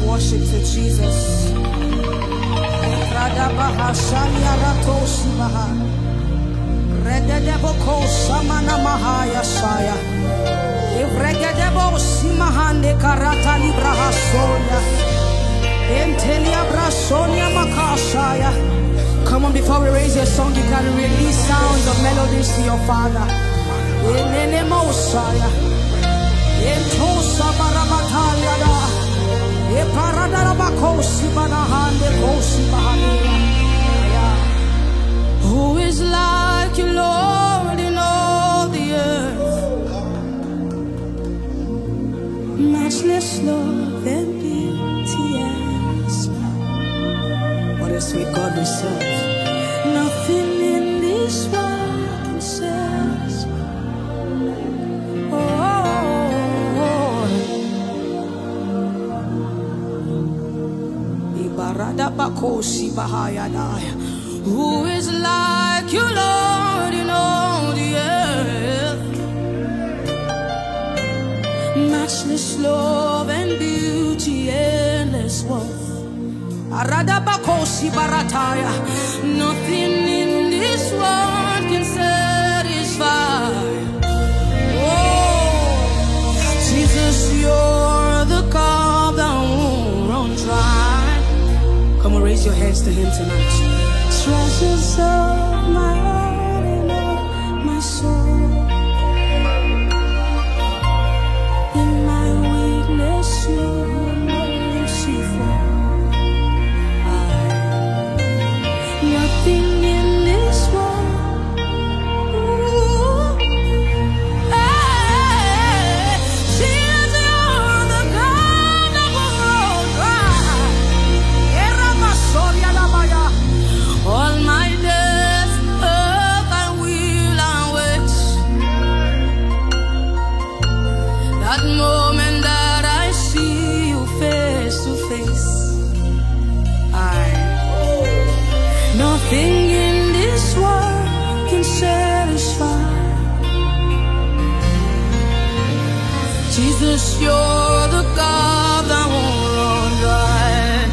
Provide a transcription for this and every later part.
worship to Jesus. Come on, before we raise your song, you can release sounds of melodies to your Father. Who is like you, Lord, in all the earth? Matchless love and beauty and smile. What a sweet God we serve. Nothing in this world can satisfy. Who is like you, Lord, in all the earth? Matchless love and beauty, endless worth. Nothing in this world can satisfy. Oh, Jesus, you're the cup that won't run dry. Come on, raise your hands to Him tonight. Treasures of my heart and of my soul. In my weakness, you're merciful. Nothing in this world. Jesus, you're the God that will dry. All my days, I will await that moment that I see you face to face. Nothing in this world can satisfy. Jesus, you're the God that won't run dry.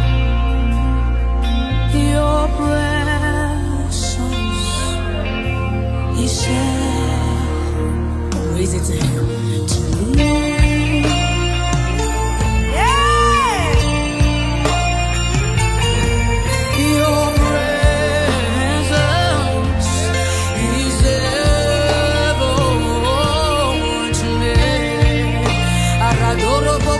Your presence, He said, raise it to Him. Adoro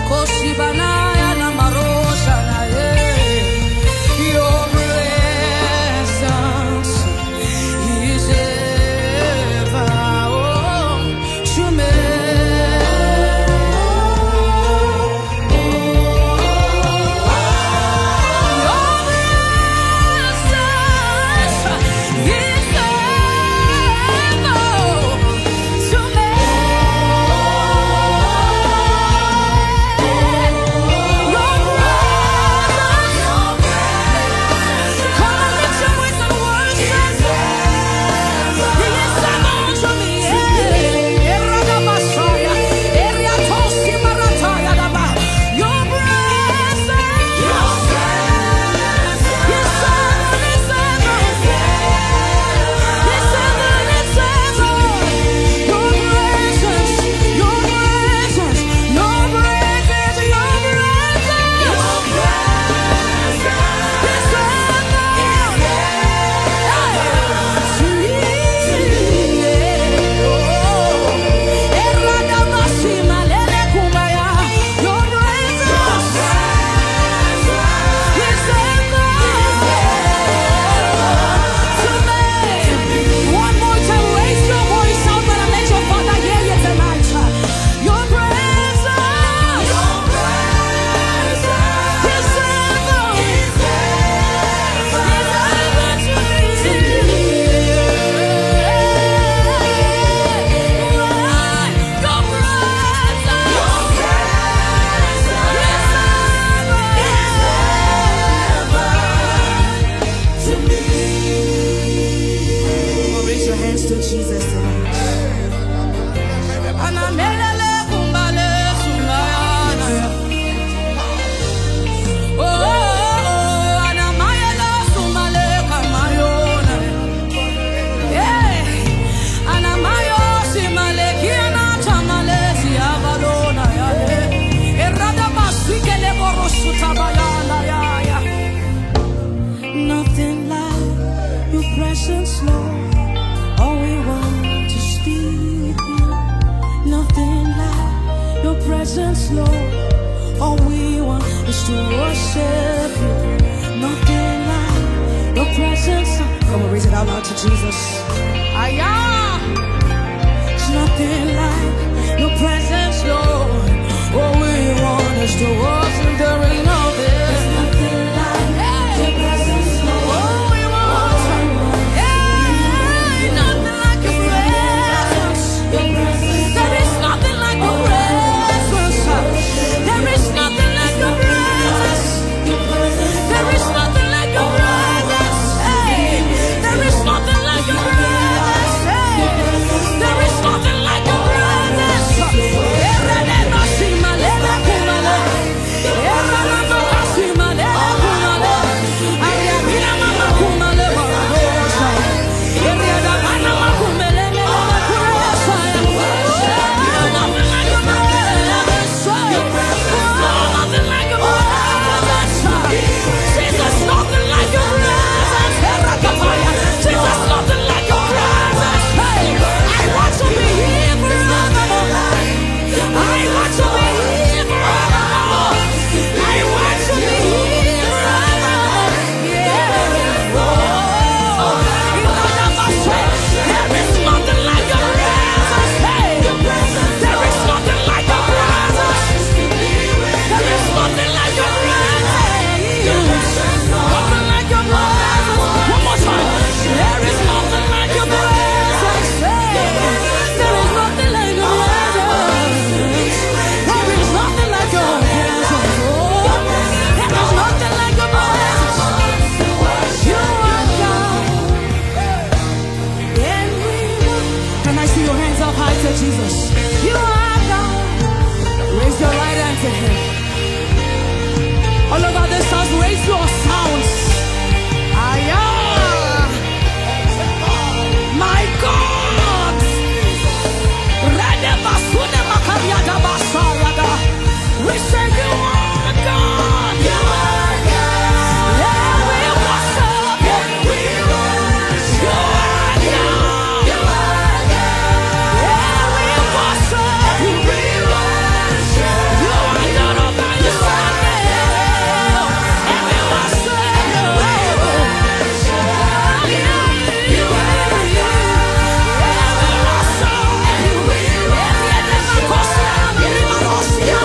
out loud to Jesus. It's nothing like your presence, Lord. All we want is to worship. There is nothing. There's nothing like your presence, Lord. All we want, nothing like your presence. There is nothing like your presence. There is nothing like your presence. There is nothing like your presence. There is nothing like your presence. There is nothing like your presence. Jesus, you are God. Raise your right hand to Him. All over this house, raise your sounds. My God. We say you are God. You are God. Yeah, we worship you. We worship you. You are God. Yeah, we worship you. We worship you. You are God all by yourself. And we worship you. We worship you. You are God. Yeah, we worship you. We worship you.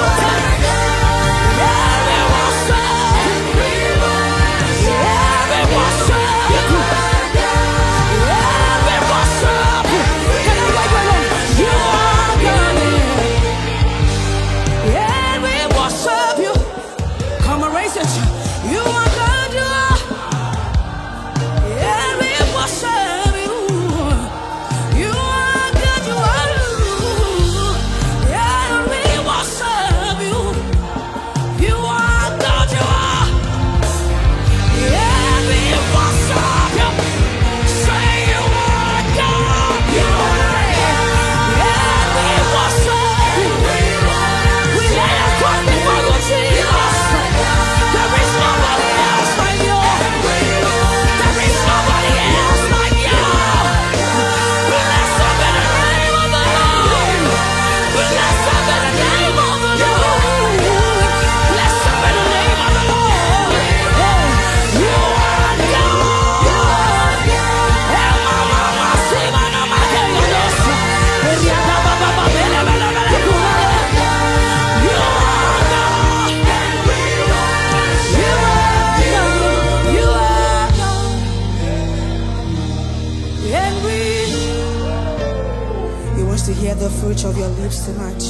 To hear the fruit of your lips tonight.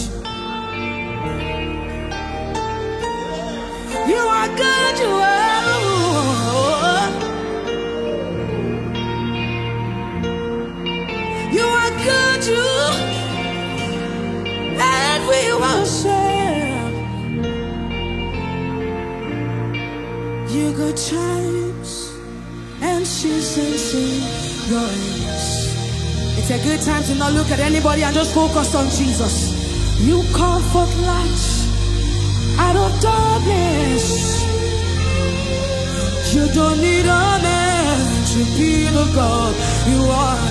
You are good, you are. You are good, you. And we worship you. Good times and seasons in your eyes. It's a good time to not look at anybody and just focus on Jesus. You comfort light out of darkness. You don't need a man to be the God you are.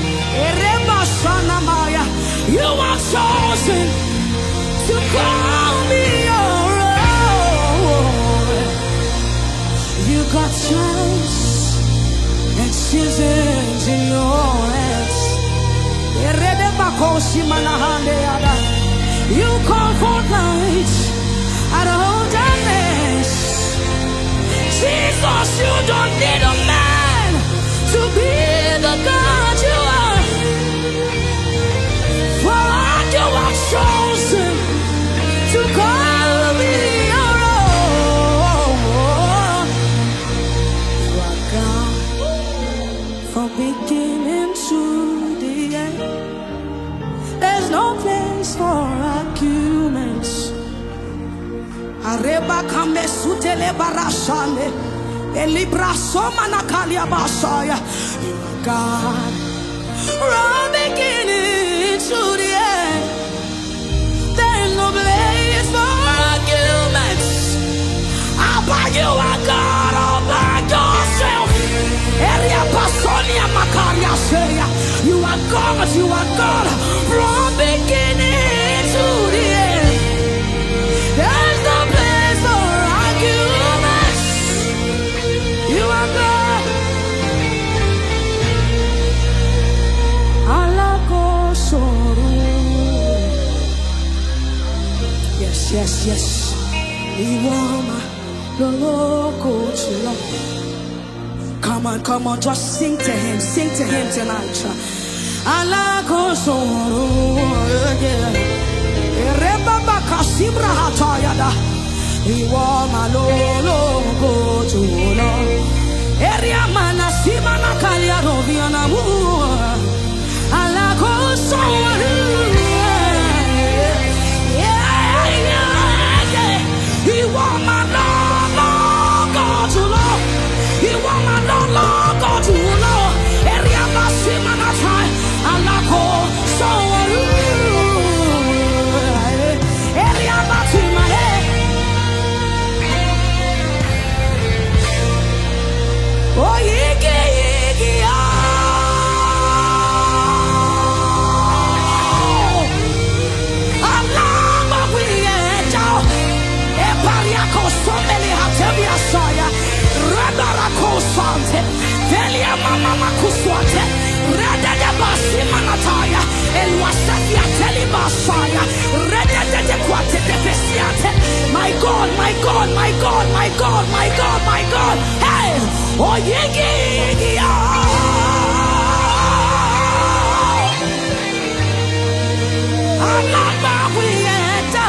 You are chosen to call me your own. You got chance and seasons in your hands. You call for light out of darkness. Jesus, you don't need a man to be the God you are. For you are chosen to call me your own. You are God from beginning to the end. There's no place for arguments. Areba kame sutele barashane, elibra soma nakalia basaya. You are God from beginning to the end. There's no place for arguments. Abba, you are God all by yourself. Eria pasonia makaria seya. You are God, you are God from beginning to the end. There's no place for arguments. You are God. Alako soru. Yes, yes, yes. Iwama loloko chilo. Come on, just sing to him tonight. Alako soru. Rebaba kasibra hatayada. Iwama loloko chilo. Eria mana simana kalia roviana mu. Alako soru. Iwama loloko chilo. Iwama loloko chilo. Eria masimana tai. Alako soru. Eria matima he. Oh yiki yiki oh. Alama wiyeja. Epariako someli hatebia saya. Radarako sante. Velia mama makuswate. Radada basima nataya. Elwasafia telibasaya. Radada kwate tefesiate. My God, my God, my God, my God, my God, my God. Hey! Oh yigi yigi oh. Alama wiyeja.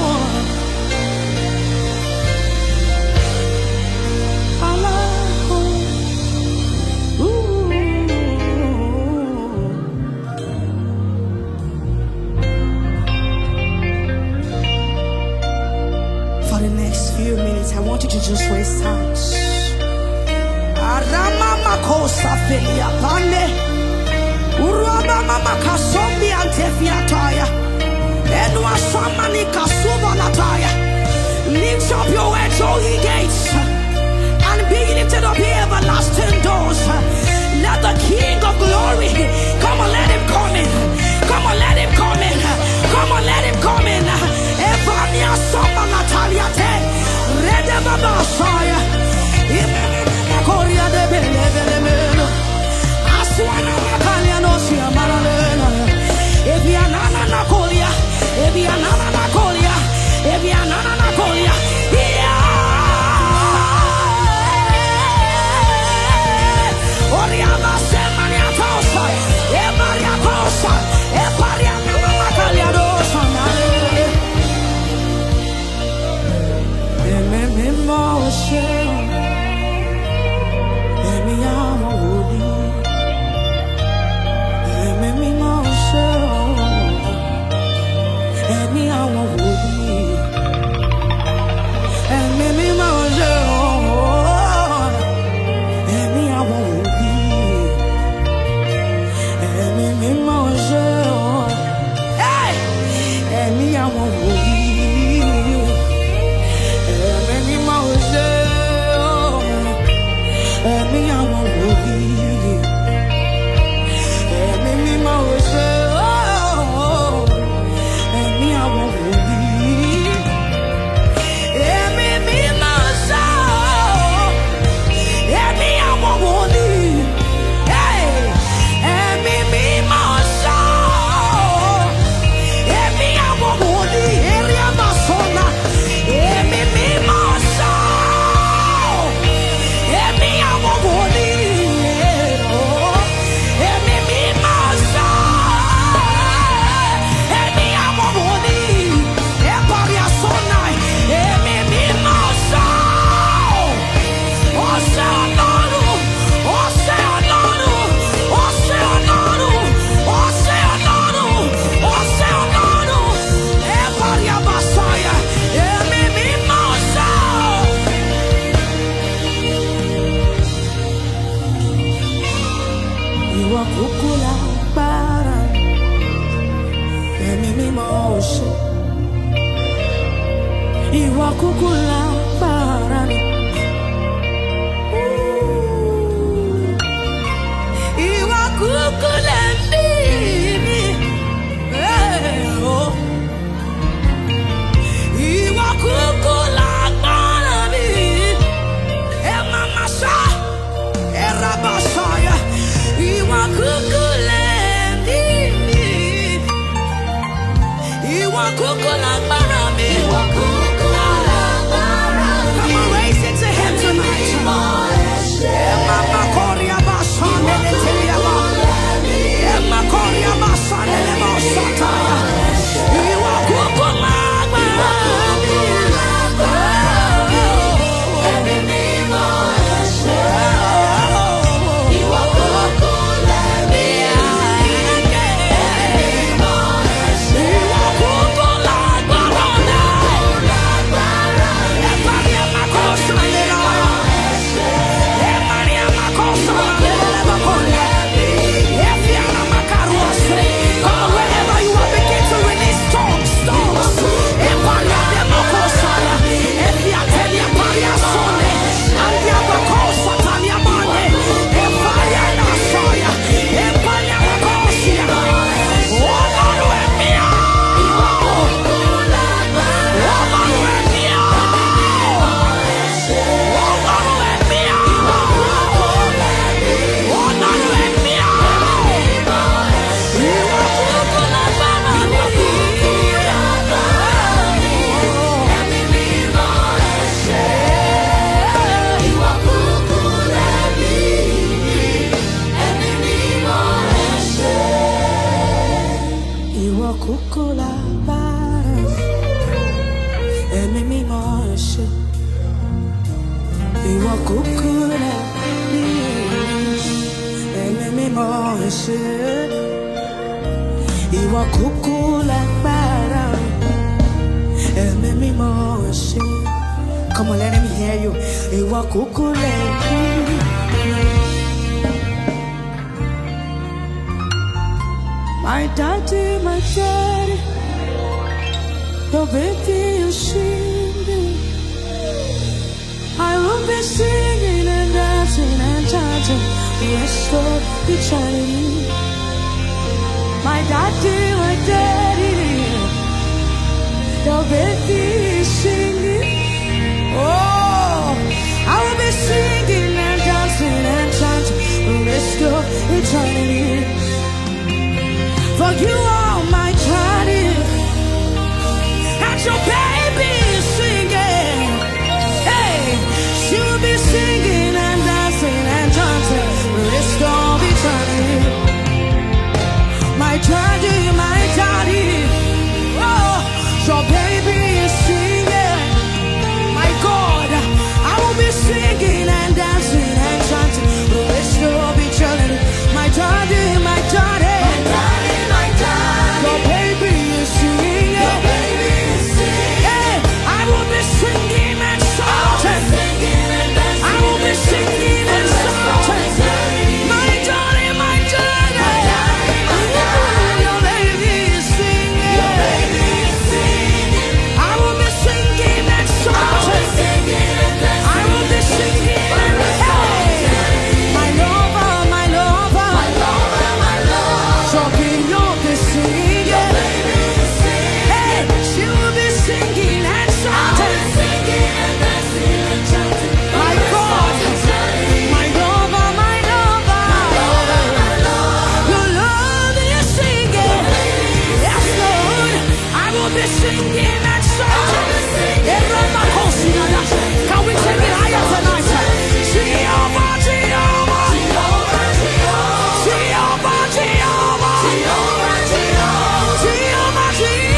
Few minutes, I want you to just raise hands. Arama makosa felia pande, uraba mama kasombi antefiataya, enwa samani kasuba nataya. Lift up your heads, all ye gates, and be lifted up, ye everlasting doors. Let the King of Glory come on, let him come in. Come on, let him come in. Come on, let him come in. Evania soma natalia te. Rede baba saya. Korea de bele. Aswana makalia no sia maralena. Evia nana na kolia. Evia nana na kolia. Evia nana na kolia. Oriama semania tosa. Emaria tosa. Eparia makalia dosa. Emotion. kúkú lágbára mi. Ìwọ kúkú lágbára mi. Come on, raise it to him tonight. Mama Korea Basane Leteliaba. Emma Korea Basane Lemo Sataya. Ìwọ kúkú lágbára mi. Ẹ̀mí mímọ́ ẹ ṣé. Ìwọ kúkú lágbára mi. Ẹ̀mí mímọ́ ẹ ṣé. Ìwọ kúkú lágbára mi. Emma Korea Ìwọ kúkú lágbára, ẹ̀mí mímọ́ ẹ ṣé. Come on, let him hear you. Ìwọ kúkú lágbára. My daddy, your baby is singing. I will be singing and dancing and chanting. Restore eternity. My daddy, your baby is singing. Oh, I will be singing and dancing and chanting. Restore eternity. For you are my daddy, and your baby is singing. Hey, she will be singing and dancing and chanting. Restore eternity. My daddy, oh, your baby is singing. My God, I will be singing and dancing and chanting. Restore eternity. My daddy, your baby is singing. Hey, I will be singing and shouting. I will be singing and shouting. My daddy, your baby is singing. I will be singing and shouting. I will be singing and hey, my lover, so be your singing. Hey, she will be singing and shouting. My God, my lover, your love is singing. Yes, Lord, I will be singing and shouting. Can we take it higher tonight? Jehovah, Jehovah, Jehovah, Jehovah, Jehovah, Jehovah,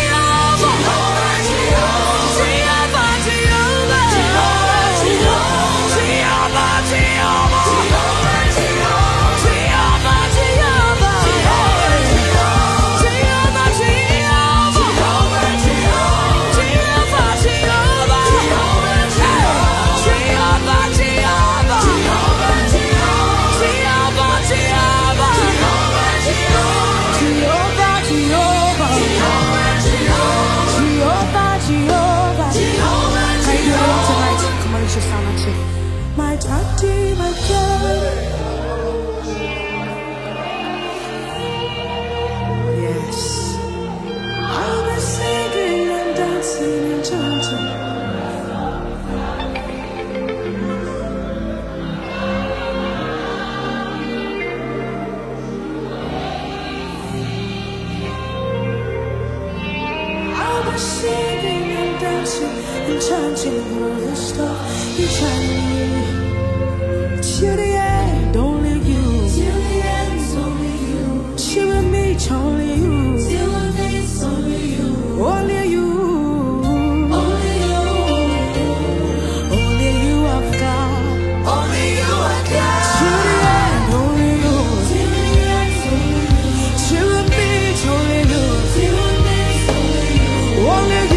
my daddy, my God. Yes, I'll be singing and dancing and chanting. I'll be dancing and chanting the stuff eternally. Till the end, only you. Till the end, only you. Till we meet, only you. Till we meet, only you. Only you. Only you. Only you have got. Only you have got. Till the end, only you. Till the end, only you. Till we meet, only you. Till we meet, only you. Only you.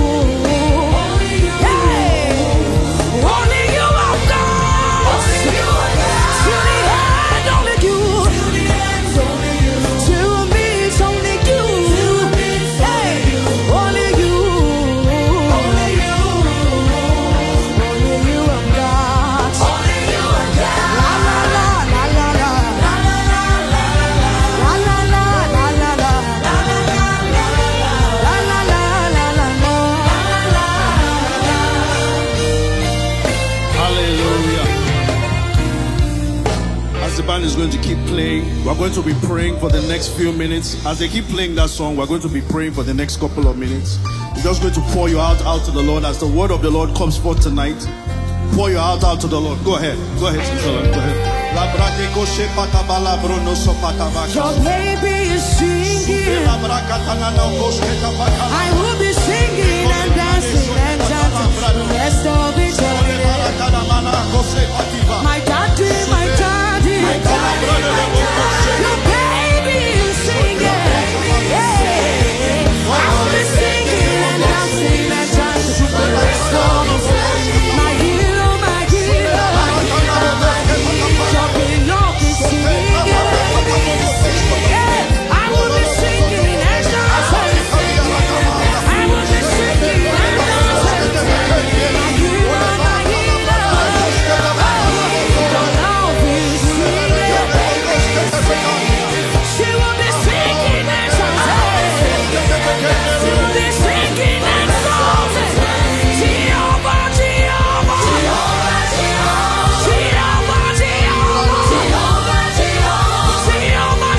The band is going to keep playing. We're going to be praying for the next few minutes. As they keep playing that song, we're going to be praying for the next couple of minutes. We're just going to pour you out to the Lord as the word of the Lord comes forth tonight. Pour you out to the Lord. Go ahead, Sister Lan. Go ahead. Your baby is singing. I will be singing and dancing and chanting the rest of eternity. My daddy, my daddy. Your baby is singing. I will be singing and dancing and chanting the rest of eternity. My hero, my hero. Your beloved is singing. I will be singing and dancing. I will be singing and dancing. My hero, my hero. Your love is singing. She will be singing and dancing. She will be singing and dancing. Jehovah, Jehovah. Jehovah, Jehovah. Jehovah, Jehovah. Jehovah, Jehovah. Jehovah,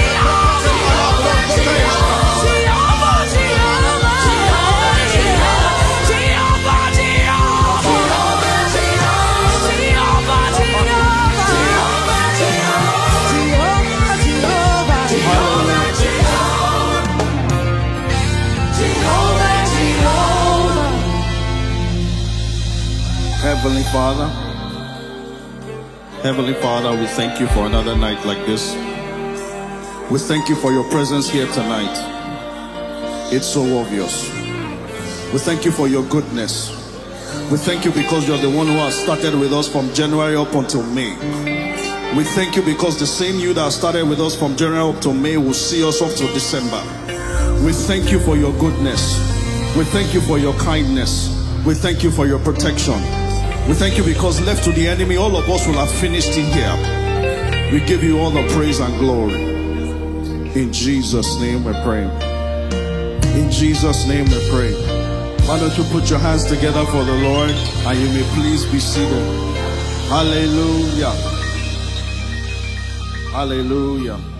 Jehovah. Heavenly Father, we thank you for another night like this. We thank you for your presence here tonight. It's so obvious. We thank you for your goodness. We thank you because you're the one who has started with us from January up until May. We thank you because the same you that started with us from January up to May will see us up to December. We thank you for your goodness. We thank you for your kindness. We thank you for your protection. We thank you because left to the enemy, all of us will have finished in here. We give you all the praise and glory. In Jesus' name we pray. In Jesus' name we pray. Why don't you put your hands together for the Lord, and you may please be seated. Hallelujah. Hallelujah.